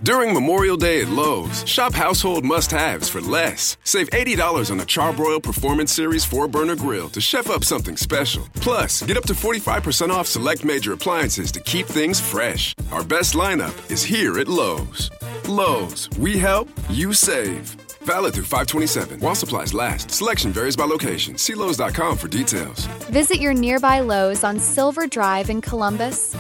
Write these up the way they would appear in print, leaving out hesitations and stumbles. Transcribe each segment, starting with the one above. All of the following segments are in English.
During Memorial Day at Lowe's, shop household must-haves for less. Save $80 on a Charbroil Performance Series 4-burner grill to chef up something special. Plus, get up to 45% off select major appliances to keep things fresh. Our best lineup is here at Lowe's. Lowe's, we help, you save. Valid through 5/27. While supplies last. Selection varies by location. See Lowe's.com for details. Visit your nearby Lowe's on Silver Drive in Columbus.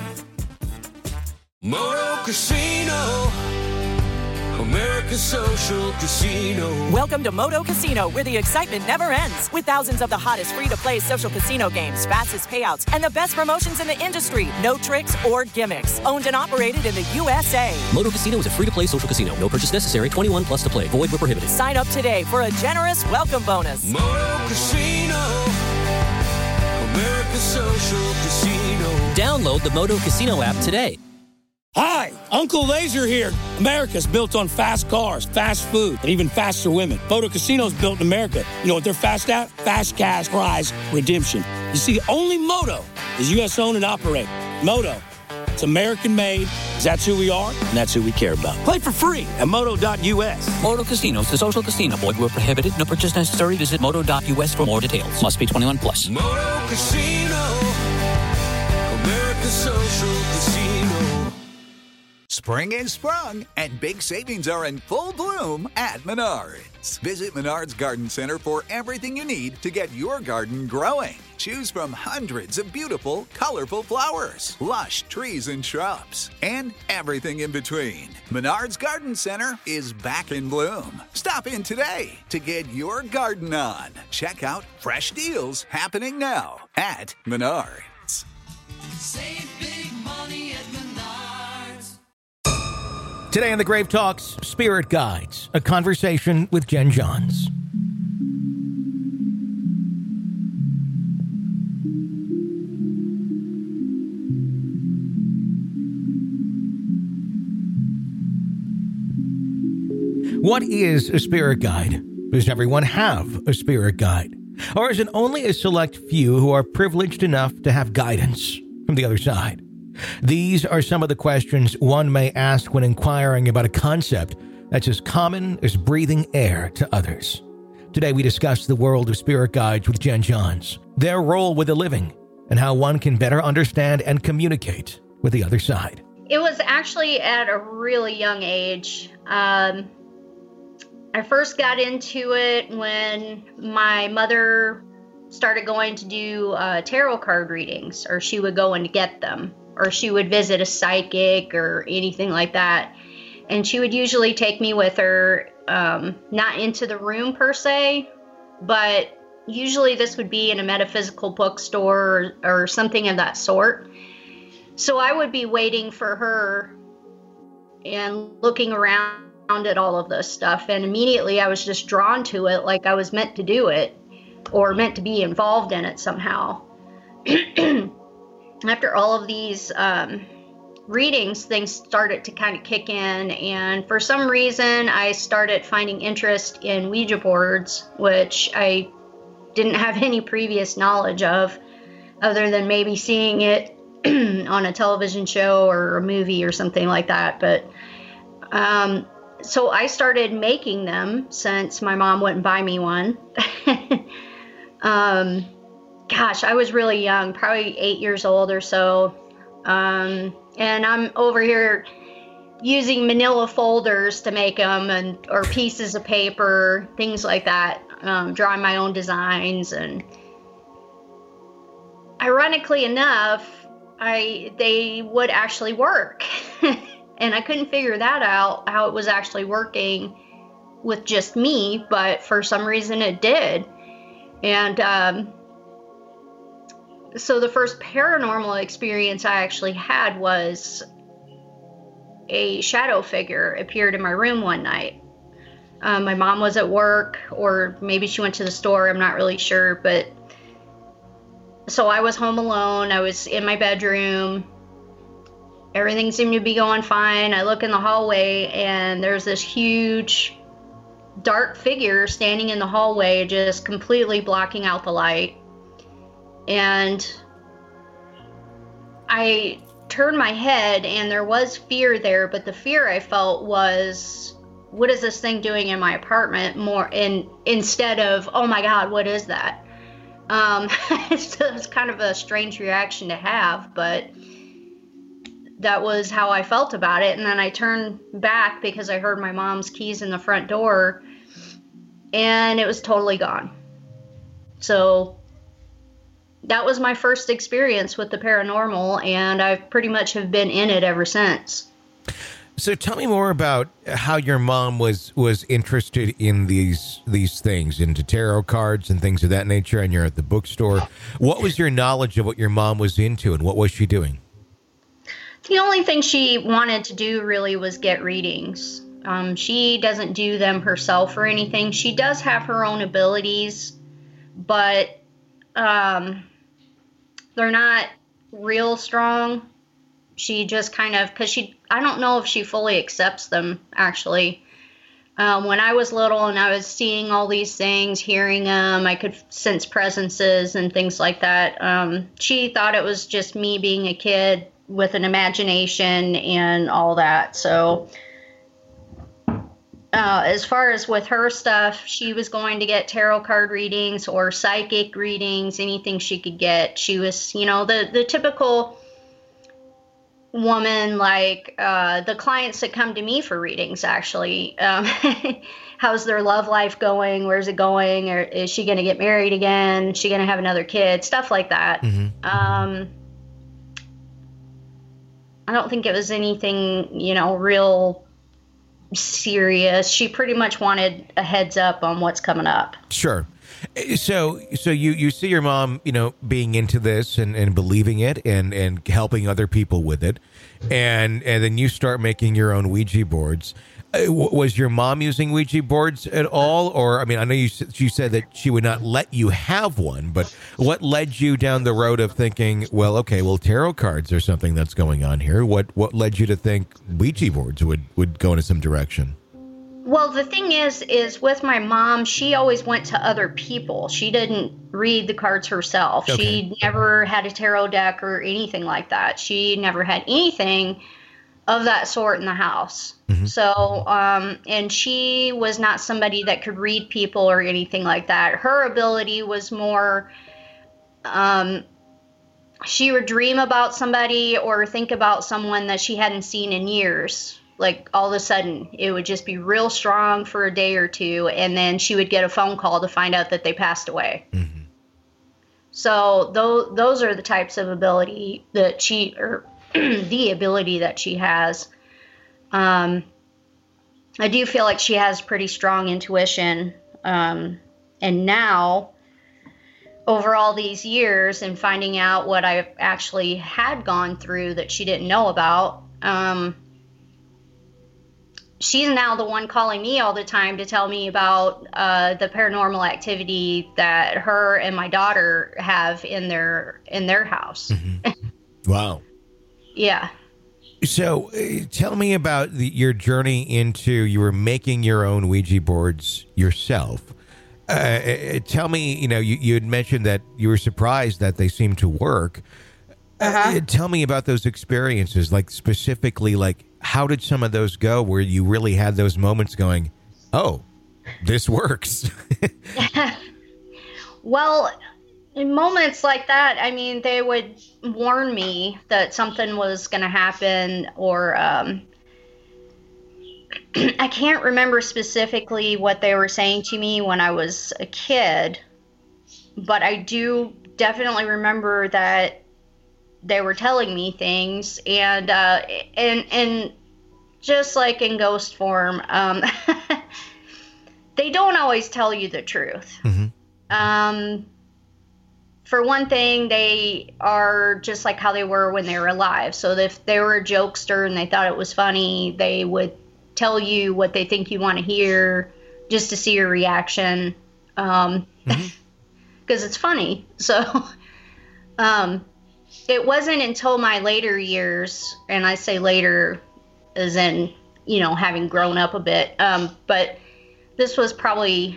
Moto Casino, America's social casino. Welcome to Moto Casino, where the excitement never ends. With thousands of the hottest free-to-play social casino games, fastest payouts, and the best promotions in the industry. No tricks or gimmicks. Owned and operated in the USA. Moto Casino is a free-to-play social casino. No purchase necessary. 21 plus to play. Void where prohibited. Sign up today for a generous welcome bonus. Moto Casino, America's social casino. Download the Moto Casino app today. Hi, Uncle Laser here. America's built on fast cars, fast food, and even faster women. Moto Casino's built in America. You know what they're fast at? Fast cash prize redemption. You see, only Moto is U.S. owned and operated. Moto, it's American made. That's who we are, and that's who we care about. Play for free at moto.us. Moto Casino is a social casino. Void where prohibited. No purchase necessary. Visit moto.us for more details. Must be 21 plus. Moto Casino, America's social casino. Spring is sprung, and big savings are in full bloom at Menards. Visit Menards Garden Center for everything you need to get your garden growing. Choose from hundreds of beautiful, colorful flowers, lush trees and shrubs, and everything in between. Menards Garden Center is back in bloom. Stop in today to get your garden on. Check out fresh deals happening now at Menards. Save big money at Menards. Today on the Grave Talks, Spirit Guides, a conversation with Jen Johns. What is a spirit guide? Does everyone have a spirit guide? Or is it only a select few who are privileged enough to have guidance from the other side? These are some of the questions one may ask when inquiring about a concept that's as common as breathing air to others. Today we discuss the world of spirit guides with Jen Johns, their role with the living, and how one can better understand and communicate with the other side. It was actually at a really young age. I first got into it when my mother started going to do tarot card readings, or she would go and get them, or she would visit a psychic or anything like that. And she would usually take me with her, not into the room per se, but usually this would be in a metaphysical bookstore or something of that sort. So I would be waiting for her and looking around at all of this stuff. And immediately I was just drawn to it, like I was meant to do it or meant to be involved in it somehow. After all of these readings, things started to kind of kick in, and for some reason I started finding interest in Ouija boards, which I didn't have any previous knowledge of, other than maybe seeing it on a television show or a movie or something like that. But so I started making them since my mom wouldn't buy me one. Gosh, I was really young, probably 8 years old or so. And I'm over here using manila folders to make them, or pieces of paper, things like that, drawing my own designs. And ironically enough, they would actually work. And I couldn't figure that out, how it was actually working with just me, but for some reason it did. And so the first paranormal experience I actually had was a shadow figure appeared in my room one night. My mom was at work, or maybe she went to the store, I'm not really sure, but so I was home alone. I was in my bedroom. Everything seemed to be going fine. I look in the hallway and there's this huge dark figure standing in the hallway, just completely blocking out the light. And I turned my head, and there was fear there, but the fear I felt was, what is this thing doing in my apartment, instead of, oh my God, what is that? So it was kind of a strange reaction to have, but that was how I felt about it. And then I turned back because I heard my mom's keys in the front door, and it was totally gone. So that was my first experience with the paranormal, and I pretty much have been in it ever since. So tell me more about how your mom was interested in these things, into tarot cards and things of that nature, and you're at the bookstore. What was your knowledge of what your mom was into, and what was she doing? The only thing she wanted to do really was get readings. She doesn't do them herself or anything. She does have her own abilities, but they're not real strong. She just kind of, I don't know if she fully accepts them, actually. When I was little and I was seeing all these things, hearing them, I could sense presences and things like that. She thought it was just me being a kid with an imagination and all that. So as far as with her stuff, she was going to get tarot card readings or psychic readings, anything she could get. She was, the typical woman, like the clients that come to me for readings, actually. How's their love life going? Where's it going? Or is she going to get married again? Is she going to have another kid? Stuff like that. Mm-hmm. I don't think it was anything, real serious. She pretty much wanted a heads up on what's coming up. Sure. So you see your mom, being into this and believing it and helping other people with it. And then you start making your own Ouija boards. Was your mom using Ouija boards at all? Or, I know she said that she would not let you have one, but what led you down the road of thinking, tarot cards are something that's going on here? What led you to think Ouija boards would go into some direction? Well, the thing is with my mom, she always went to other people. She didn't read the cards herself. Okay. She never had a tarot deck or anything like that. She never had anything of that sort in the house. Mm-hmm. So, and she was not somebody that could read people or anything like that. Her ability was more, she would dream about somebody or think about someone that she hadn't seen in years. Like all of a sudden, it would just be real strong for a day or two, and then she would get a phone call to find out that they passed away. Mm-hmm. So those are the types of ability that the ability that she has. I do feel like she has pretty strong intuition. And now, over all these years and finding out what I actually had gone through that she didn't know about, she's now the one calling me all the time to tell me about the paranormal activity that her and my daughter have in their house. Mm-hmm. Wow. Yeah. So tell me about your journey into, you were making your own Ouija boards yourself. Tell me, you had mentioned that you were surprised that they seemed to work. Tell me about those experiences, like specifically, like how did some of those go where you really had those moments going, oh, this works? Well, in moments like that, they would warn me that something was going to happen, or I can't remember specifically what they were saying to me when I was a kid, but I do definitely remember that they were telling me things, and just like in ghost form, they don't always tell you the truth. Mm-hmm. For one thing, they are just like how they were when they were alive. So if they were a jokester and they thought it was funny, they would tell you what they think you want to hear just to see your reaction, because it's funny. So it wasn't until my later years, and I say later as in, having grown up a bit, but this was probably,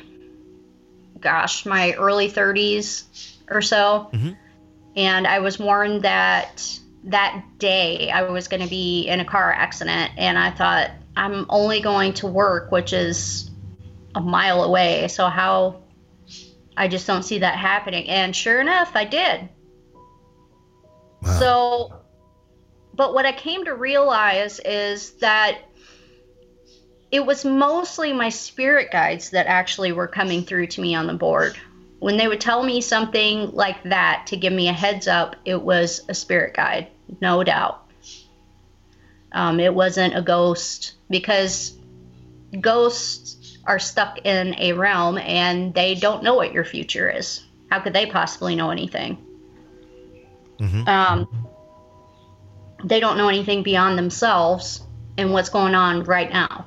my early 30s or so. Mm-hmm. And I was warned that that day I was going to be in a car accident, and I thought, I'm only going to work, which is a mile away. So how, I just don't see that happening. And sure enough, I did. Wow. So, but what I came to realize is that it was mostly my spirit guides that actually were coming through to me on the board. When they would tell me something like that to give me a heads up, it was a spirit guide, no doubt. It wasn't a ghost, because ghosts are stuck in a realm and they don't know what your future is. How could they possibly know anything? Mm-hmm. They don't know anything beyond themselves and what's going on right now.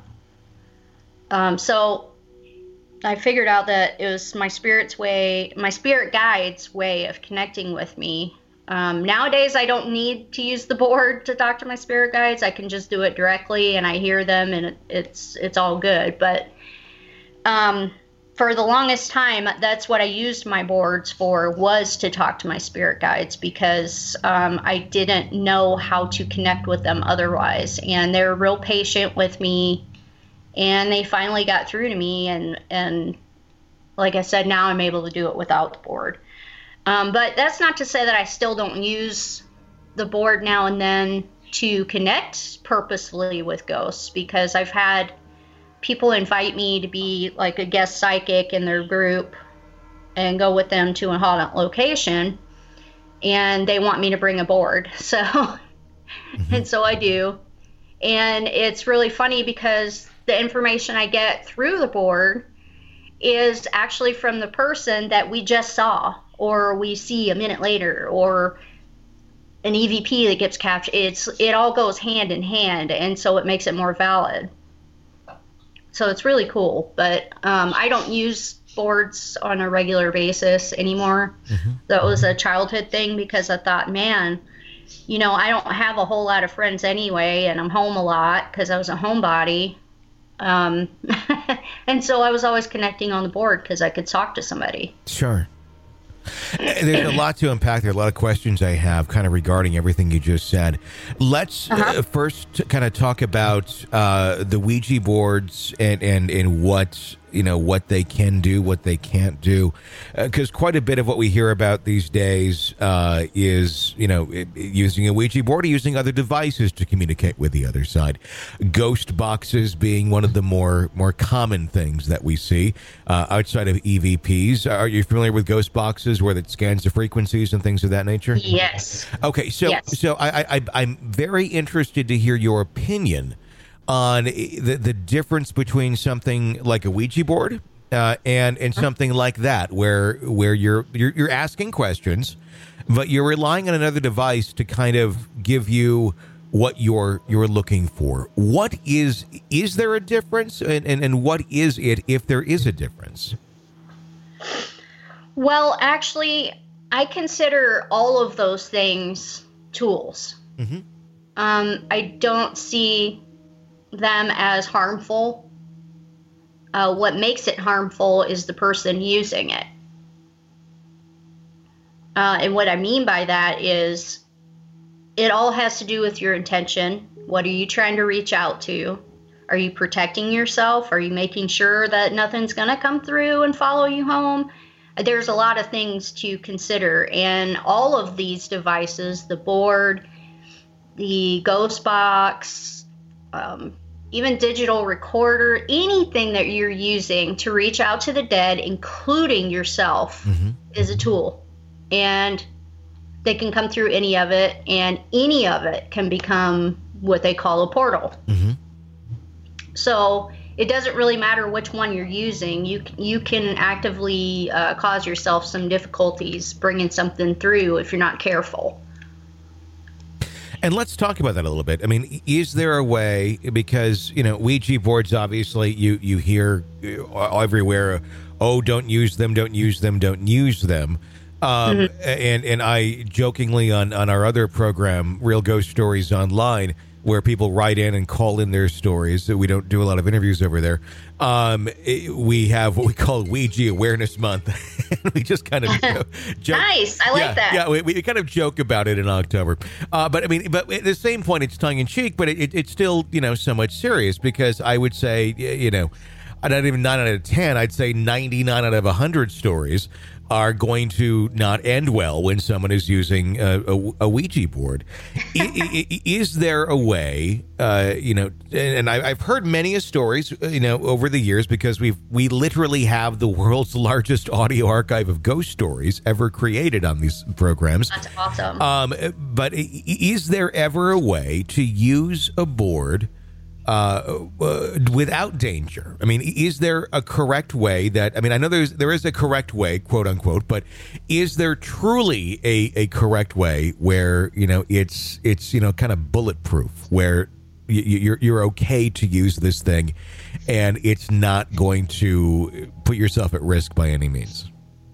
So I figured out that it was my spirit guide's way of connecting with me. Nowadays, I don't need to use the board to talk to my spirit guides. I can just do it directly, and I hear them, and it's all good. But for the longest time, that's what I used my boards for, was to talk to my spirit guides, because I didn't know how to connect with them otherwise. And they were real patient with me, and they finally got through to me. And like I said, now I'm able to do it without the board. But that's not to say that I still don't use the board now and then to connect purposefully with ghosts, because I've had people invite me to be like a guest psychic in their group and go with them to a haunted location, and they want me to bring a board. So, and so I do. And it's really funny because the information I get through the board is actually from the person that we just saw, or we see a minute later, or an EVP that gets captured. It all goes hand in hand, and so it makes it more valid. So it's really cool. But I don't use boards on a regular basis anymore. Mm-hmm. That was a childhood thing, because I thought, man, I don't have a whole lot of friends anyway, and I'm home a lot because I was a homebody. And so I was always connecting on the board because I could talk to somebody. Sure. There's a lot to unpack there, a lot of questions I have kind of regarding everything you just said. Let's first kind of talk about the Ouija boards and what what they can do, what they can't do, because quite a bit of what we hear about these days is using a Ouija board or using other devices to communicate with the other side. Ghost boxes being one of the more common things that we see outside of EVPs. Are you familiar with ghost boxes where it scans the frequencies and things of that nature? Yes. Okay, so I'm very interested to hear your opinion on the difference between something like a Ouija board and something like that, where you're asking questions, but you're relying on another device to kind of give you what you're looking for. What is there a difference, and what is it if there is a difference? Well, actually, I consider all of those things tools. Mm-hmm. I don't see them as harmful. What makes it harmful is the person using it. And what I mean by that is it all has to do with your intention. What are you trying to reach out to? Are you protecting yourself? Are you making sure that nothing's going to come through and follow you home? There's a lot of things to consider. And all of these devices, the board, the ghost box, even digital recorder, anything that you're using to reach out to the dead, including yourself, is a tool. And they can come through any of it, and any of it can become what they call a portal. Mm-hmm. So it doesn't really matter which one you're using. You can actively cause yourself some difficulties bringing something through if you're not careful. And let's talk about that a little bit. I mean, is there a way, because, Ouija boards, obviously, you hear everywhere, don't use them, don't use them, don't use them. And I jokingly on our other program, Real Ghost Stories Online, where people write in and call in their stories. We don't do a lot of interviews over there. We have what we call Ouija Awareness Month. We just kind of joke. Nice. I like that. Yeah, we kind of joke about it in October. But at the same point, it's tongue in cheek, but it's still, somewhat serious, because I would say, not even 9 out of 10, I'd say 99 out of 100 stories are going to not end well when someone is using a Ouija board. Is there a way, and I've heard many stories, over the years, because we literally have the world's largest audio archive of ghost stories ever created on these programs. That's awesome. But is there ever a way to use a board without danger? I mean, is there a correct way that, I know there is a correct way, quote unquote, but is there truly a correct way where, it's kind of bulletproof, where you're okay to use this thing and it's not going to put yourself at risk by any means?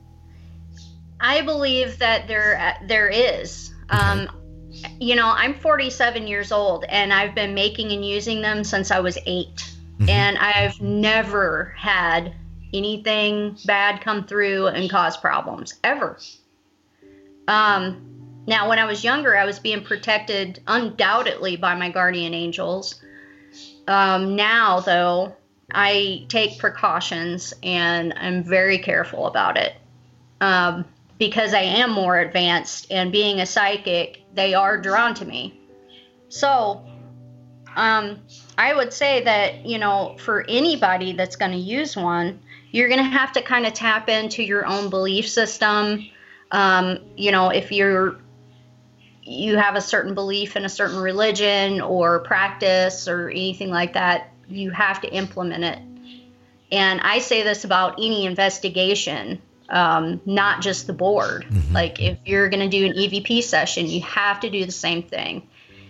I believe that there is. Okay. I'm 47 years old, and I've been making and using them since I was 8. Mm-hmm. And I've never had anything bad come through and cause problems, ever. Now, when I was younger, I was being protected undoubtedly by my guardian angels. Now, though, I take precautions, and I'm very careful about it. Because I am more advanced, and being a psychic, they are drawn to me. So, I would say that, for anybody that's going to use one, you're going to have to kind of tap into your own belief system. If you have a certain belief in a certain religion or practice or anything like that, you have to implement it. And I say this about any investigation. Not just the board. Mm-hmm. Like, if you're going to do an EVP session, you have to do the same thing.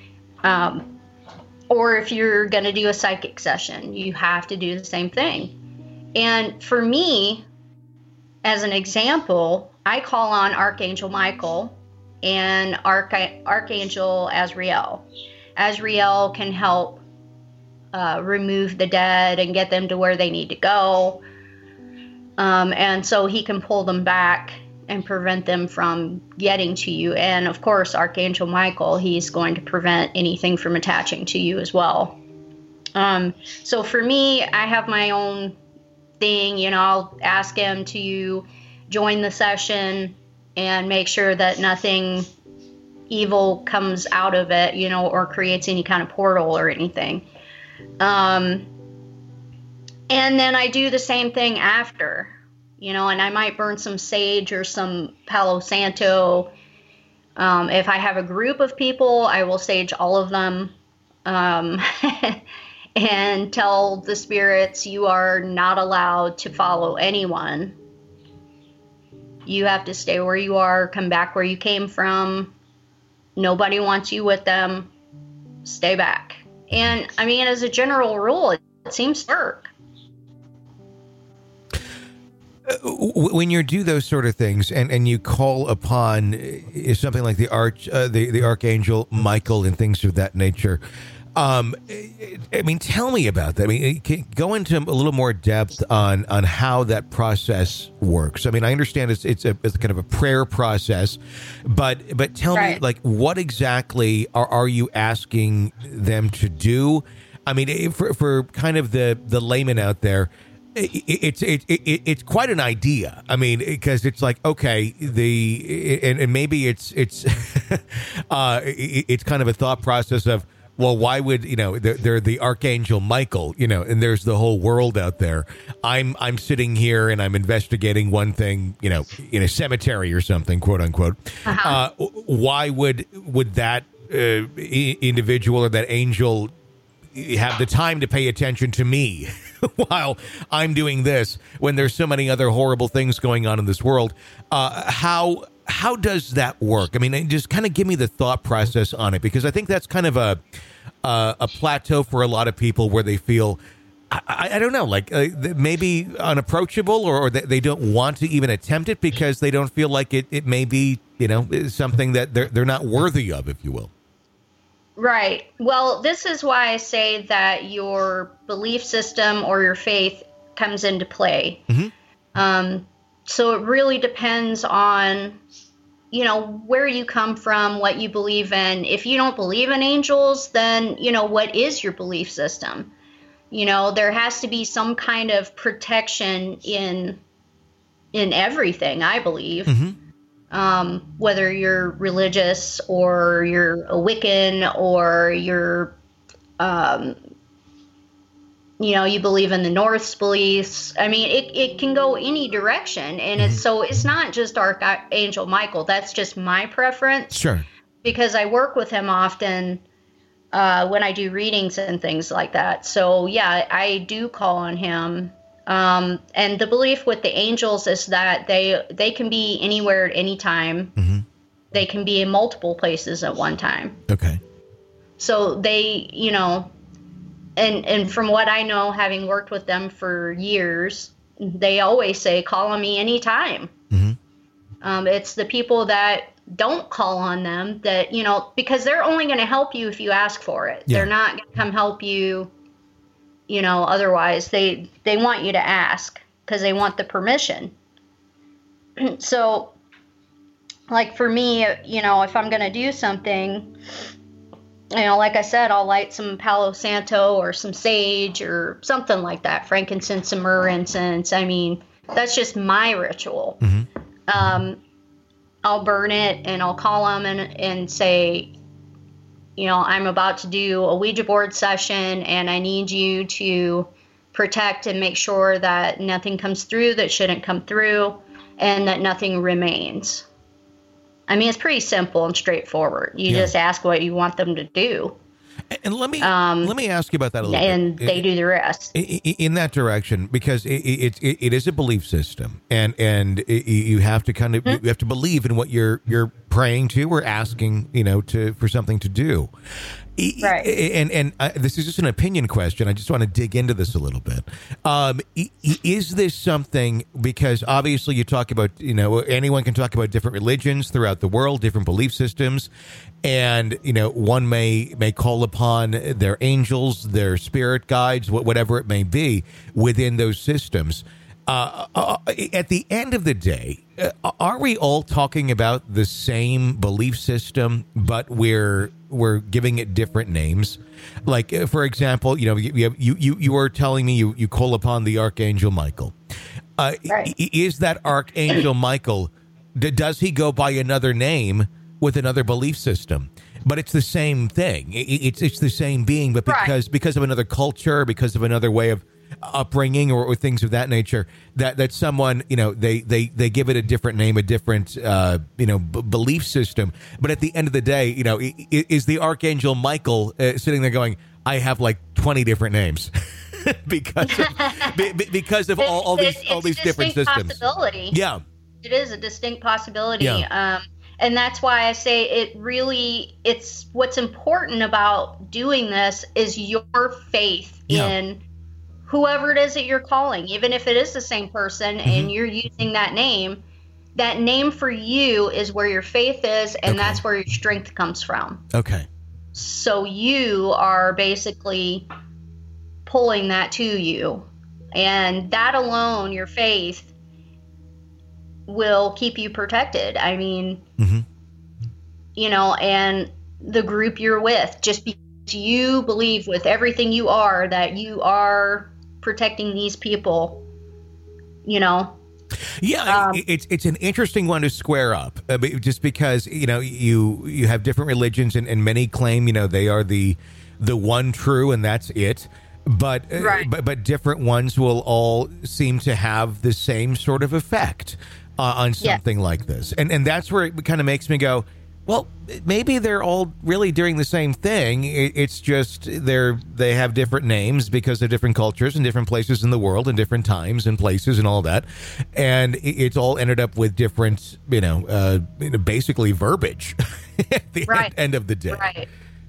Or if you're going to do a psychic session, you have to do the same thing. And for me, as an example, I call on Archangel Michael and Archangel Azrael. Azrael can help remove the dead and get them to where they need to go. And so he can pull them back and prevent them from getting to you. And of course, Archangel Michael, he's going to prevent anything from attaching to you as well. So for me, I have my own thing, I'll ask him to join the session and make sure that nothing evil comes out of it, or creates any kind of portal or anything. And then I do the same thing after, and I might burn some sage or some Palo Santo. If I have a group of people, I will sage all of them and tell the spirits, you are not allowed to follow anyone. You have to stay where you are, come back where you came from. Nobody wants you with them. Stay back. And as a general rule, it seems to work. When you do those sort of things and you call upon something like the Archangel Michael and things of that nature, tell me about that. Go into a little more depth on how that process works. I understand it's kind of a prayer process, but tell me, like, what exactly are you asking them to do? For kind of the layman out there, it's quite an idea. Because it's like, okay, and maybe it's it's kind of a thought process of, well, why would, they're the Archangel Michael, and there's the whole world out there. I'm sitting here and I'm investigating one thing, in a cemetery or something, quote unquote. Uh-huh. Why would that individual or that angel have the time to pay attention to me while I'm doing this when there's so many other horrible things going on in this world? How does that work? Just kind of give me the thought process on it, because I think that's kind of a plateau for a lot of people where they feel, I don't know, like maybe unapproachable, or they don't want to even attempt it because they don't feel like it may be, something that they're not worthy of, if you will. Right. Well, this is why I say that your belief system or your faith comes into play. So it really depends on, where you come from, what you believe in. If you don't believe in angels, then, what is your belief system? There has to be some kind of protection in everything, I believe. Whether you're religious or you're a Wiccan or you're, you believe in the North's beliefs. I mean, it can go any direction. And it's not just Archangel Michael. That's just my preference. Sure. Because I work with him often when I do readings and things like that. So, yeah, I do call on him. And the belief with the angels is that they can be anywhere at any time. They can be in multiple places at one time. Okay. So they, and from what I know, having worked with them for years, they always say, call on me anytime. It's the people that don't call on them that, because they're only going to help you if you ask for it. Yeah. They're not going to come help you, otherwise they want you to ask because they want the permission. So like for me, if I'm going to do something, like I said, I'll light some Palo Santo or some sage or something like that, frankincense and myrrh incense. I mean, that's just my ritual. I'll burn it and I'll call them and say, I'm about to do a Ouija board session and I need you to protect and make sure that nothing comes through that shouldn't come through and that nothing remains. I mean, it's pretty simple and straightforward. You just ask what you want them to do. And let me ask you about that a little bit. And they do the rest. In that direction, because it is a belief system, and you have to kind of you have to believe in what you're praying to or asking, for something to do. Right. And this is just an opinion question. I just want to dig into this a little bit. Is this something, because obviously you talk about, anyone can talk about different religions throughout the world, different belief systems. And, one may call upon their angels, their spirit guides, whatever it may be within those systems. At the end of the day, are we all talking about the same belief system, but we're giving it different names? Like, for example, you were telling me you call upon the Archangel Michael. Right. Is that Archangel Michael, does he go by another name with another belief system? But it's the same thing. It's the same being, but because of another culture, because of another way of upbringing or things of that nature, that someone, they give it a different name, a different, belief system. But at the end of the day, is the Archangel Michael sitting there going, I have like 20 different names because of all these different systems. Possibility. Yeah. It is a distinct possibility. Yeah. And that's why I say it's what's important about doing this is your faith in whoever it is that you're calling, even if it is the same person and you're using that name for you is where your faith is, and that's where your strength comes from. Okay. So you are basically pulling that to you, and that alone, your faith, will keep you protected. I mean, and the group you're with, just because you believe with everything you are that you are protecting these people, Yeah, it's an interesting one to square up, just because you have different religions and many claim they are the one true and that's it. But but different ones will all seem to have the same sort of effect on something like this, and that's where it kind of makes me go, well, maybe they're all really doing the same thing. It's just they have different names because of different cultures and different places in the world and different times and places and all that, and it's all ended up with different, basically verbiage at the end of the day. Right.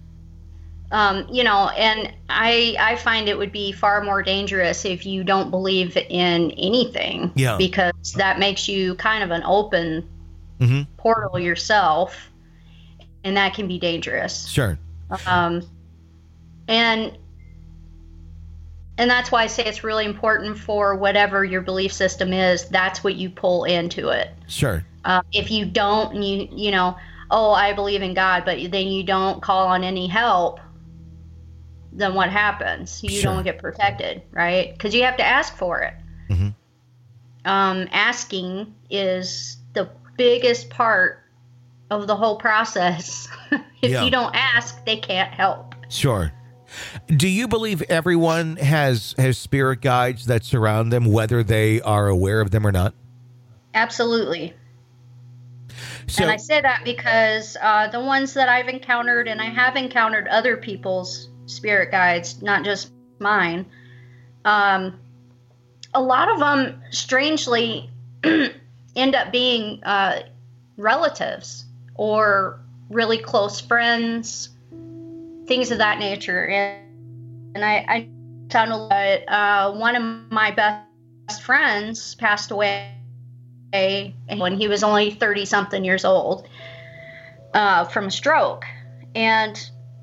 And I find it would be far more dangerous if you don't believe in anything, because that makes you kind of an open portal yourself, and that can be dangerous. Sure. And that's why I say it's really important for whatever your belief system is. That's what you pull into it. Sure. If you don't, and you know, oh, I believe in God, but then you don't call on any help, then what happens? You Sure. don't get protected, right? Because you have to ask for it. Mm-hmm. Asking is the biggest part of the whole process. If Yeah. you don't ask, they can't help. Sure. Do you believe everyone has spirit guides that surround them, whether they are aware of them or not? Absolutely. So, And I say that because the ones that I've encountered, and I have encountered other people's spirit guides, not just mine, a lot of them, strangely, end up being relatives or really close friends, things of that nature. And I found one of my best friends passed away when he was only 30-something years old from a stroke. And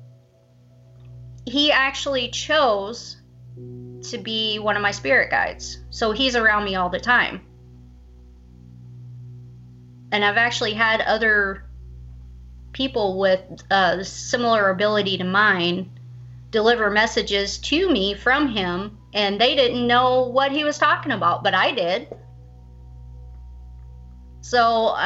he actually chose to be one of my spirit guides. So he's around me all the time. And I've actually had other people with a similar ability to mine deliver messages to me from him, and they didn't know what he was talking about, but I did. So,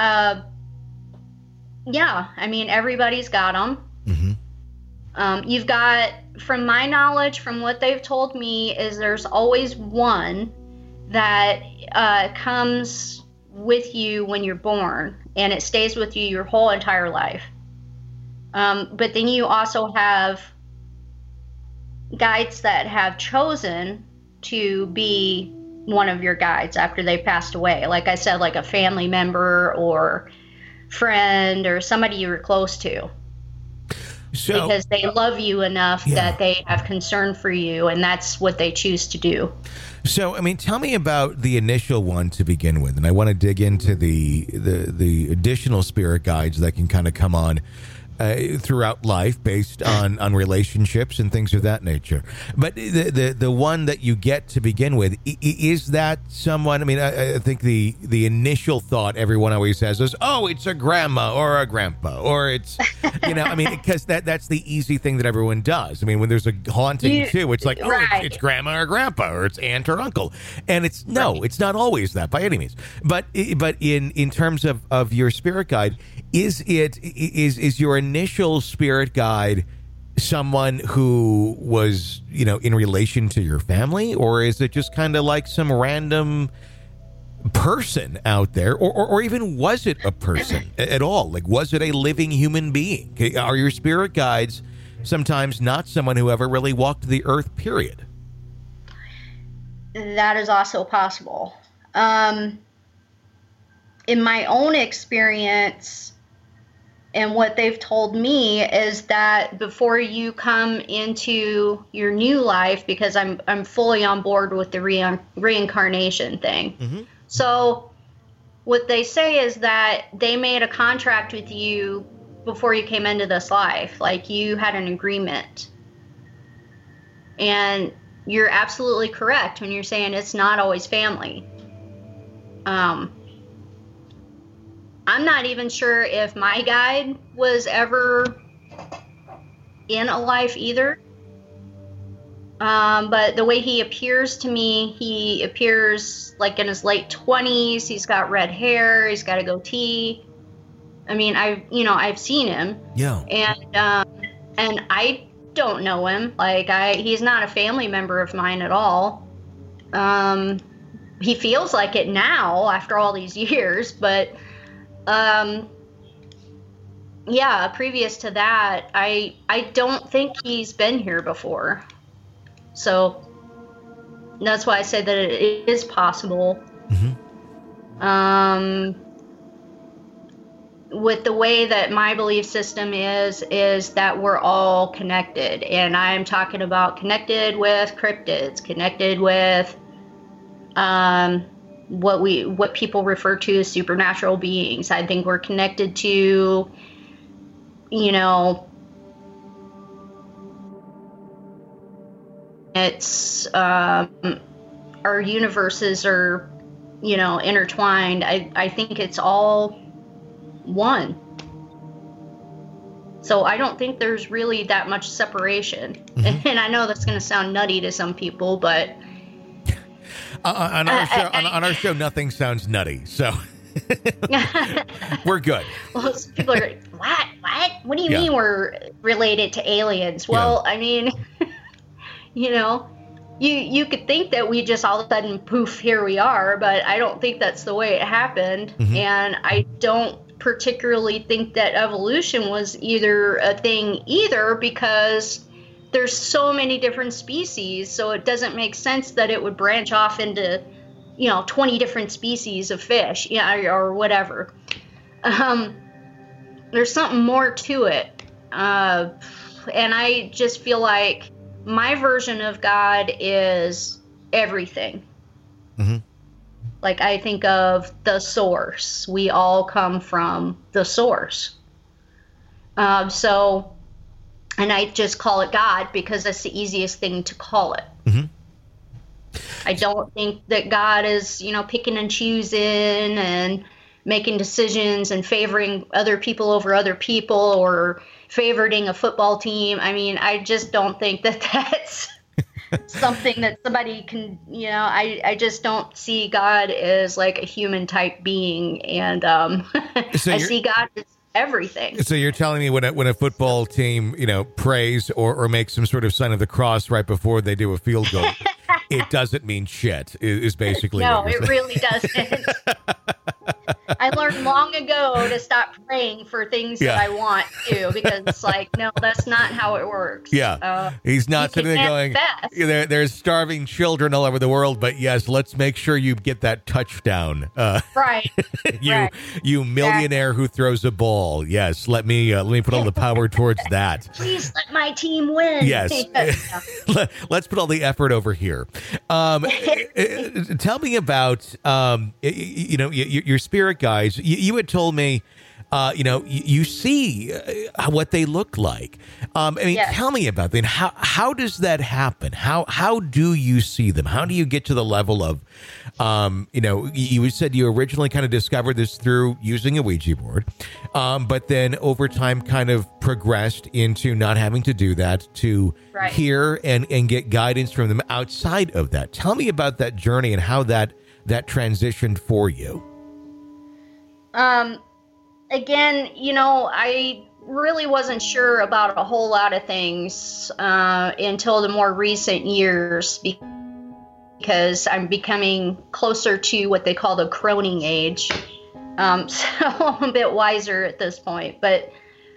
yeah, I mean, everybody's got them. Mm-hmm. You've got, from my knowledge, from what they've told me, is there's always one that comes with you when you're born, and it stays with you your whole entire life. But then you also have guides that have chosen to be one of your guides after they passed away. Like I said, like a family member or friend or somebody you were close to. So, because they love you enough that they have concern for you, and that's what they choose to do. So, I mean, tell me about the initial one to begin with, and I want to dig into the additional spirit guides that can kind of come on throughout life based on relationships and things of that nature. But the one that you get to begin with, is that someone? I mean, I think the initial thought everyone always says is, oh, it's a grandma or a grandpa, or it's, you know, I mean, because that's the easy thing that everyone does. I mean, when there's a haunting too, it's like, oh, it's grandma or grandpa, or it's aunt or uncle, and it's it's not always that by any means. But in terms of your spirit guide, is your initial spirit guide someone who was, you know, in relation to your family, or is it just kind of like some random person out there, or even was it a person at all? Like, was it a living human being? Are your spirit guides sometimes not someone who ever really walked the earth, period? That is also possible. In my own experience, and what they've told me is that before you come into your new life, because I'm fully on board with the reincarnation thing. Mm-hmm. So what they say is that they made a contract with you before you came into this life. Like, you had an agreement. And you're absolutely correct when you're saying it's not always family. I'm not even sure if my guide was ever in a life either. But the way he appears to me, he appears like in his late 20s. He's got red hair. He's got a goatee. I mean, I've seen him. Yeah. And I don't know him. Like, he's not a family member of mine at all. He feels like it now after all these years, but yeah, previous to that, I don't think he's been here before. So that's why I say that it is possible. Mm-hmm. With the way that my belief system is that we're all connected, and I'm talking about connected with cryptids, connected with what people refer to as supernatural beings. I think we're connected to, you know, planets, our universes are, intertwined. I think it's all one. So I don't think there's really that much separation. Mm-hmm. And I know that's going to sound nutty to some people, but on our show, nothing sounds nutty. So we're good. Well, people are like, what? What do you mean we're related to aliens? Well, I mean, you could think that we just all of a sudden, poof, here we are, but I don't think that's the way it happened. Mm-hmm. And I don't particularly think that evolution was either a thing either, because there's so many different species, so it doesn't make sense that it would branch off into 20 different species of fish, or whatever. There's something more to it, and I just feel like my version of God is everything. Mm-hmm. Like, I think of the source. We all come from the source. And I just call it God because that's the easiest thing to call it. Mm-hmm. I don't think that God is, picking and choosing and making decisions and favoring other people over other people or favoriting a football team. I mean, I just don't think that that's something that somebody can, I just don't see God as like a human type being. And I see God as everything. So you're telling me when a football team, prays or makes some sort of sign of the cross right before they do a field goal, it doesn't mean shit, is basically no, what you're it really doesn't. I learned long ago to stop praying for things that I want to, because it's like, no, that's not how it works. Yeah. He's not sitting there going, there's starving children all over the world, but yes, let's make sure you get that touchdown. Right. You millionaire who throws a ball. Yes. Let me put all the power towards that. Please let my team win. Yes. Let's put all the effort over here. Tell me about, your spirit guides. You had told me, you see what they look like. Tell me about that. How does that happen? How do you see them? How do you get to the level of, you said you originally kind of discovered this through using a Ouija board, but then over time kind of progressed into not having to do that, to hear and get guidance from them outside of that. Tell me about that journey and how that transitioned for you. Again, I really wasn't sure about a whole lot of things until the more recent years, because I'm becoming closer to what they call the croning age. So I'm a bit wiser at this point. But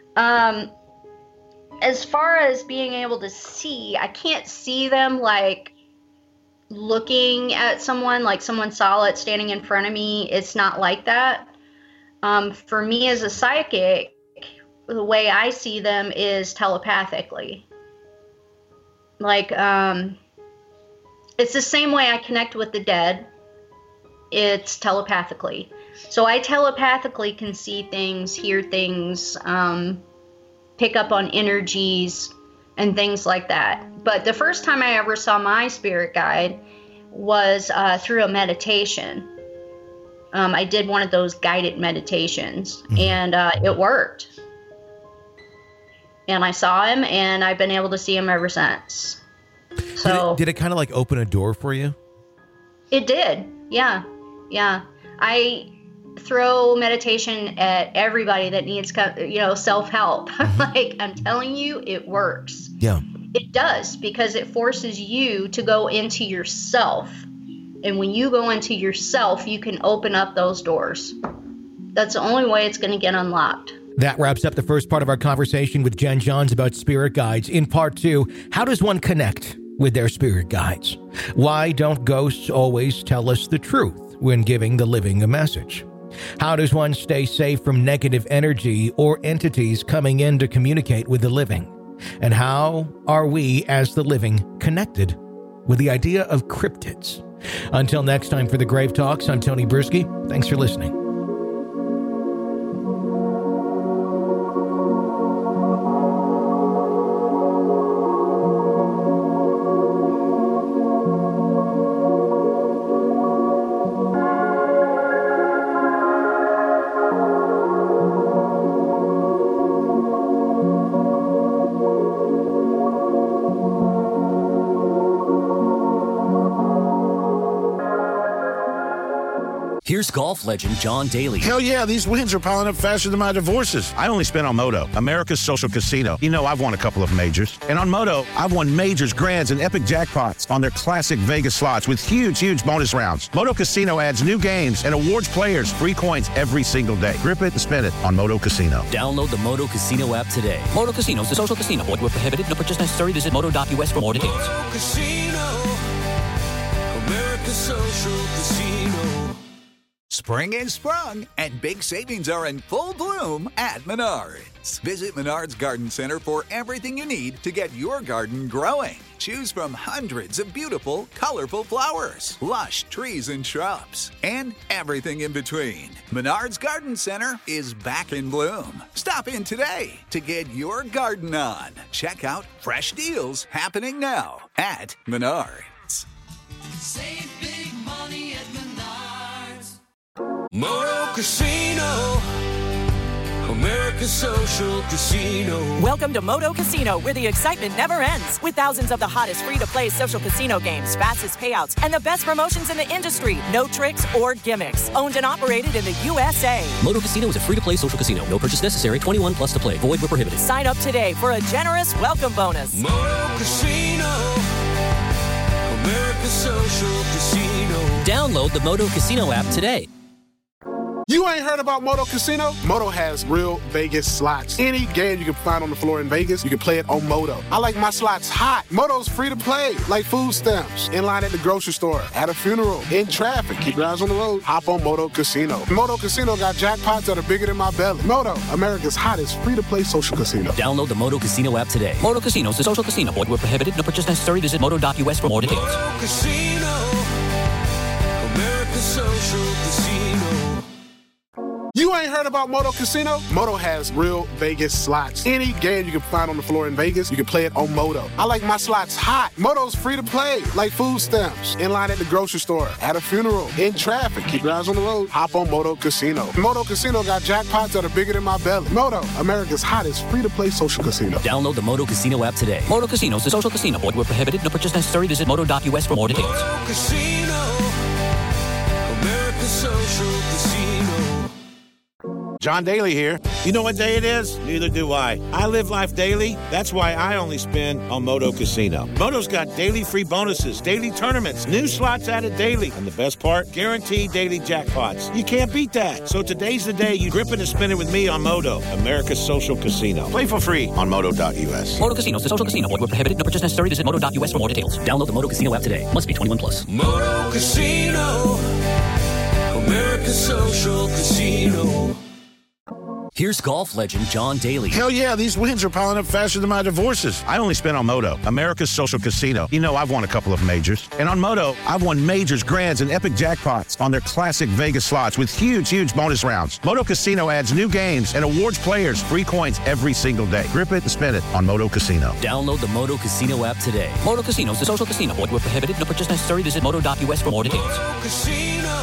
as far as being able to see, I can't see them like looking at someone, like someone solid standing in front of me. It's not like that. For me as a psychic, the way I see them is telepathically. Like, it's the same way I connect with the dead. It's telepathically. So I telepathically can see things, hear things, pick up on energies and things like that. But the first time I ever saw my spirit guide was through a meditation. I did one of those guided meditations, and it worked. And I saw him, and I've been able to see him ever since. So did it kind of like open a door for you? It did. Yeah. I throw meditation at everybody that needs, self-help. Like, I'm telling you, it works. Yeah. It does, because it forces you to go into yourself. And when you go into yourself, you can open up those doors. That's the only way it's going to get unlocked. That wraps up the first part of our conversation with Jen Johns about spirit guides. In part 2, how does one connect with their spirit guides? Why don't ghosts always tell us the truth when giving the living a message? How does one stay safe from negative energy or entities coming in to communicate with the living? And how are we as the living connected with the idea of cryptids? Until next time, for the Grave Talks, I'm Tony Brisky. Thanks for listening. Here's golf legend John Daly. Hell yeah, these wins are piling up faster than my divorces. I only spent on Moto, America's social casino. You know, I've won a couple of majors. And on Moto, I've won majors, grands, and epic jackpots on their classic Vegas slots with huge bonus rounds. Moto Casino adds new games and awards players free coins every single day. Grip it and spin it on Moto Casino. Download the Moto Casino app today. Moto Casino is the social casino. Void where prohibited. No purchase necessary. Visit moto.us for more details. Moto Casino, America's social casino. Spring is sprung, and big savings are in full bloom at Menards. Visit Menards Garden Center for everything you need to get your garden growing. Choose from hundreds of beautiful, colorful flowers, lush trees and shrubs, and everything in between. Menards Garden Center is back in bloom. Stop in today to get your garden on. Check out fresh deals happening now at Menards. Save big money at Menards. Moto Casino, America's social casino. Welcome to Moto Casino, where the excitement never ends. With thousands of the hottest free-to-play social casino games, fastest payouts, and the best promotions in the industry. No tricks or gimmicks. Owned and operated in the USA. Moto Casino is a free-to-play social casino. No purchase necessary. 21 plus to play. Void where prohibited. Sign up today for a generous welcome bonus. Moto Casino, America's social casino. Download the Moto Casino app today. You ain't heard about Moto Casino? Moto has real Vegas slots. Any game you can find on the floor in Vegas, you can play it on Moto. I like my slots hot. Moto's free to play, like food stamps. In line at the grocery store, at a funeral, in traffic. Keep your eyes on the road. Hop on Moto Casino. Moto Casino got jackpots that are bigger than my belly. Moto, America's hottest free-to-play social casino. Download the Moto Casino app today. Moto Casino is the social casino. Void where prohibited. No purchase necessary. Visit moto.us for more details. Moto Casino, America's social casino. You ain't heard about Moto Casino? Moto has real Vegas slots. Any game you can find on the floor in Vegas, you can play it on Moto. I like my slots hot. Moto's free to play, like food stamps. In line at the grocery store, at a funeral, in traffic. Keep your eyes on the road. Hop on Moto Casino. Moto Casino got jackpots that are bigger than my belly. Moto, America's hottest free-to-play social casino. Download the Moto Casino app today. Moto Casino is the social casino. Void where prohibited. No purchase necessary. Visit moto.us for more details. Moto Casino, America's social casino. John Daly here. You know what day it is? Neither do I. I live life daily. That's why I only spend on Moto Casino. Moto's got daily free bonuses, daily tournaments, new slots added daily, and the best part, guaranteed daily jackpots. You can't beat that. So today's the day you grip it and spin it with me on Moto, America's social casino. Play for free on moto.us. Moto Casino is the social casino. Void where prohibited. No purchase necessary. Visit moto.us for more details. Download the Moto Casino app today. Must be 21 plus. Moto Casino, America's social casino. Here's golf legend John Daly. Hell yeah, these wins are piling up faster than my divorces. I only spent on Moto, America's social casino. You know, I've won a couple of majors. And on Moto, I've won majors, grands, and epic jackpots on their classic Vegas slots with huge bonus rounds. Moto Casino adds new games and awards players free coins every single day. Grip it and spin it on Moto Casino. Download the Moto Casino app today. Moto Casino is the social casino. Void where prohibited. No purchase necessary. Visit moto.us for more details. Moto Casino,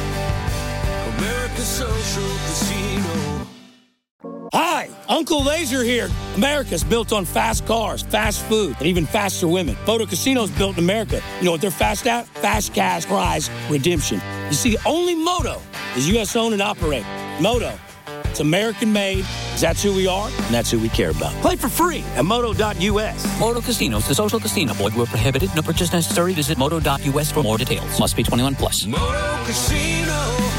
America's social casino. Hi, Uncle Laser here. America's built on fast cars, fast food, and even faster women. Moto Casino's built in America. You know what they're fast at? Fast cash prize redemption. You see, only Moto is U.S. owned and operated. Moto, it's American made. That's who we are, and that's who we care about. Play for free at moto.us. Moto Casino is the social casino. Void where prohibited. No purchase necessary. Visit moto.us for more details. Must be 21 plus. Moto Casino,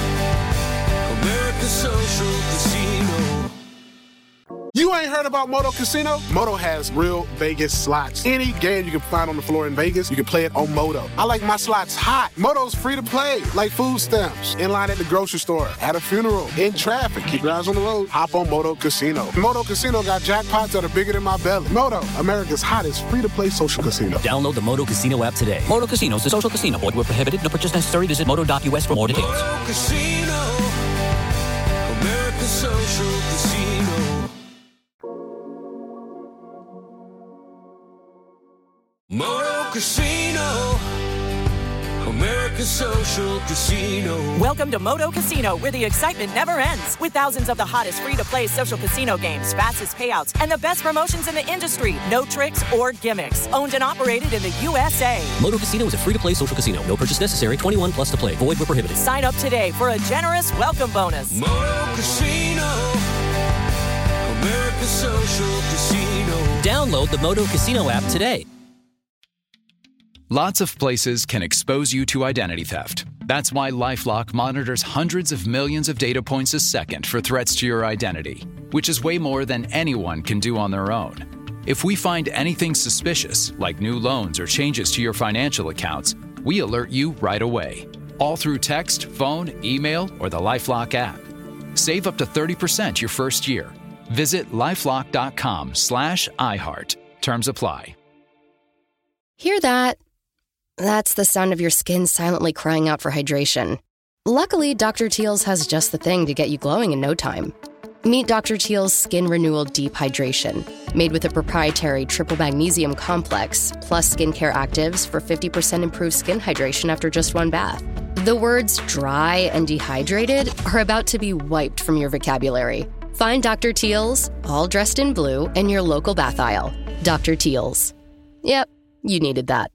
America's social casino. You ain't heard about Moto Casino? Moto has real Vegas slots. Any game you can find on the floor in Vegas, you can play it on Moto. I like my slots hot. Moto's free to play, like food stamps. In line at the grocery store, at a funeral, in traffic. Keep your eyes on the road. Hop on Moto Casino. Moto Casino got jackpots that are bigger than my belly. Moto, America's hottest free-to-play social casino. Download the Moto Casino app today. Moto Casino is the social casino. Void where prohibited. No purchase necessary. Visit moto.us for more details. Moto Casino, America's social casino. Moto Casino, America's Social Casino. Welcome to Moto Casino, where the excitement never ends. With thousands of the hottest free-to-play social casino games, fastest payouts, and the best promotions in the industry. No tricks or gimmicks. Owned and operated in the USA. Moto Casino is a free-to-play social casino. No purchase necessary. 21 plus to play. Void where prohibited. Sign up today for a generous welcome bonus. Moto Casino. America's Social Casino. Download the Moto Casino app today. Lots of places can expose you to identity theft. That's why LifeLock monitors hundreds of millions of data points a second for threats to your identity, which is way more than anyone can do on their own. If we find anything suspicious, like new loans or changes to your financial accounts, we alert you right away, all through text, phone, email, or the LifeLock app. Save up to 30% your first year. Visit lifelock.com/iHeart. Terms apply. Hear that? That's the sound of your skin silently crying out for hydration. Luckily, Dr. Teal's has just the thing to get you glowing in no time. Meet Dr. Teal's Skin Renewal Deep Hydration, made with a proprietary triple magnesium complex, plus skincare actives for 50% improved skin hydration after just one bath. The words dry and dehydrated are about to be wiped from your vocabulary. Find Dr. Teal's, all dressed in blue, in your local bath aisle. Dr. Teal's. Yep, you needed that.